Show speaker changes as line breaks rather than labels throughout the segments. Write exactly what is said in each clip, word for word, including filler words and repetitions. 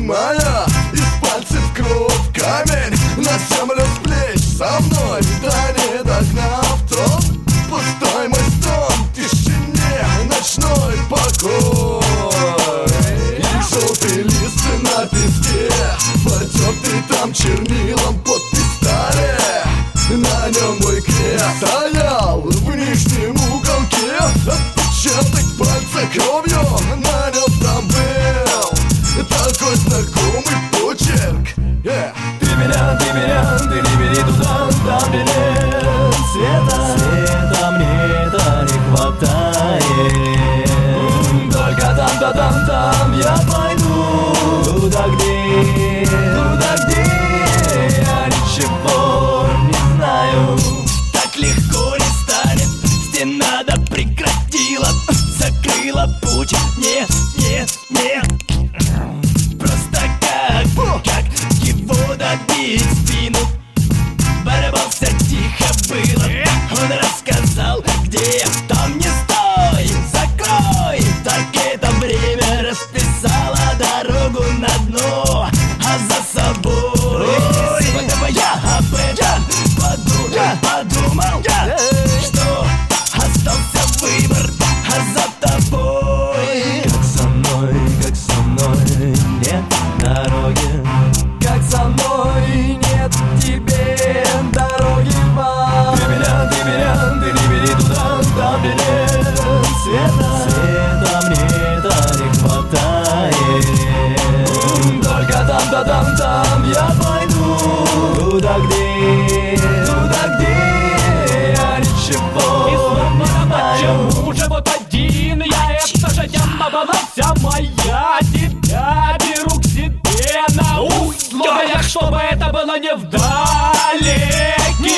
моя, из пальцев кровь, камень на землю с плеч. Со мной да не догнав тот пустой мой стон, в тишине ночной покой. И желтый лист на песке, потертый там чернилом подпись старая. На нем мой крест стоял в нижнем уголке, отпечаток пальца кровью на нем там был. Такой знакомый почерк. yeah.
Ты меня, ты меня, ты не бери туда, там где нет света. Света мне-то не хватает. Только там-то, там-там я пойду, туда где, туда где я ничего не знаю. Так легко не станет, стена да прекратила, закрыла путь. Нет, нет, нет. Просто как, как его добить в спину? Боролся, тихо было. Он рассказал, где, там не стой, закрой. Так это время расписало дорогу на дно, а за собой я об этом подумал, подумал, что остался выбор, а за тобой. Как со мной, как со мной нет дороги, как со мной нет тебе дороги вам. Ты меня, ты меня, ты не бери туда, там где нет света. Света мне-то не хватает. Только там-то, там-там я пойду, туда где, туда где я ничего не знаю.
Уже вот один я, это же тема была вся моя. Тебя беру к себе на условиях, чтобы это было не вдалеке.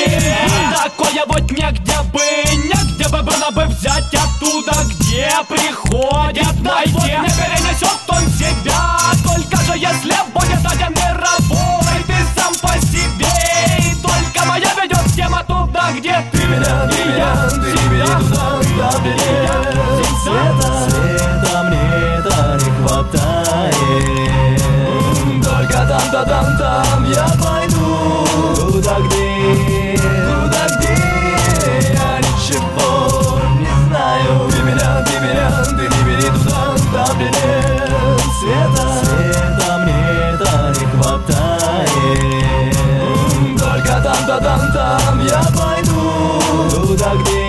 Такое вот негде бы, негде бы было бы взять оттуда, где приходит найти. Вот не перенесет он себя, только же если будет один мировой. Ты сам по себе, и только моя ведет тема туда, где ты меня,
ты меня, ты не бери туда, там где нет света. Света мне-то не хватает. Только там-то, там-там я пойду, туда где, туда где я ничего не знаю. Ты меня, ты меня, ты не бери туда, там где нет света. Света мне-то не хватает. Только там-то, там-там я пойду, туда где